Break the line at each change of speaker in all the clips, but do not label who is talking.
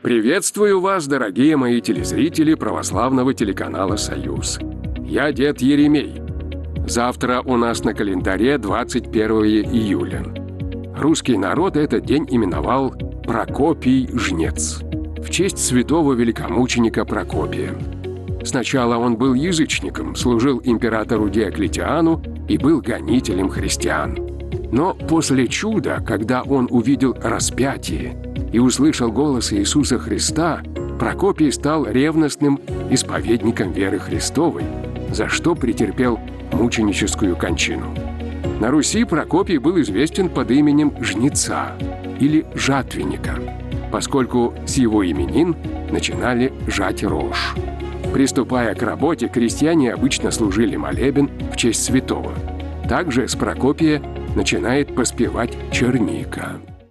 Приветствую вас, дорогие мои телезрители православного телеканала «Союз». Я дед Еремей. Завтра у нас на календаре 21 июля. Русский народ этот день именовал Прокопий Жнец в честь святого великомученика Прокопия. Сначала он был язычником, служил императору Диоклетиану и был гонителем христиан. Но после чуда, когда он увидел распятие и услышал голос Иисуса Христа, Прокопий стал ревностным исповедником веры Христовой, за что претерпел мученическую кончину. На Руси Прокопий был известен под именем Жнеца или Жатвенника, поскольку с его именин начинали жать рожь. Приступая к работе, крестьяне обычно служили молебен в честь святого. Также с Прокопия начинает поспевать черника.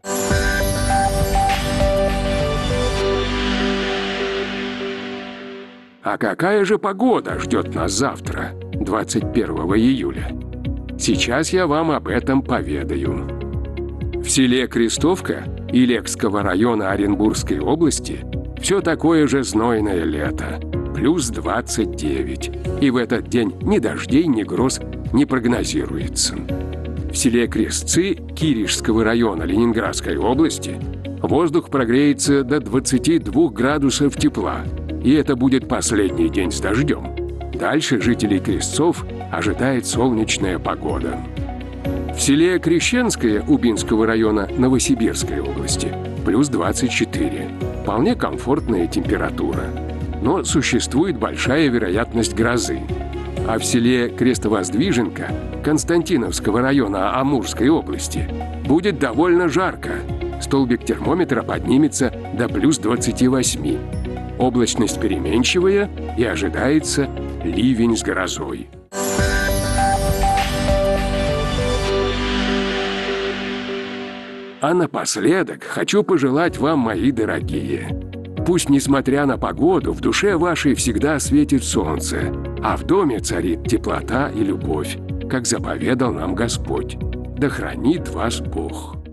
А какая же погода ждет нас завтра, 21 июля? Сейчас я вам об этом поведаю. В селе Крестовка Илекского района Оренбургской области все такое же знойное лето, плюс 29. И в этот день ни дождей, ни гроз не прогнозируется. В селе Крестцы Киришского района Ленинградской области воздух прогреется до 22 градусов тепла, и это будет последний день с дождем. Дальше жителей Крестцов ожидает солнечная погода. В селе Крещенское Убинского района Новосибирской области плюс 24. Вполне комфортная температура. Но существует большая вероятность грозы. А в селе Крестовоздвиженка Константиновского района Амурской области будет довольно жарко. Столбик термометра поднимется до плюс 28. Облачность переменчивая и ожидается ливень с грозой. А напоследок хочу пожелать вам, мои дорогие, пусть, несмотря на погоду, в душе вашей всегда светит солнце, а в доме царит теплота и любовь, как заповедал нам Господь. Да хранит вас Бог.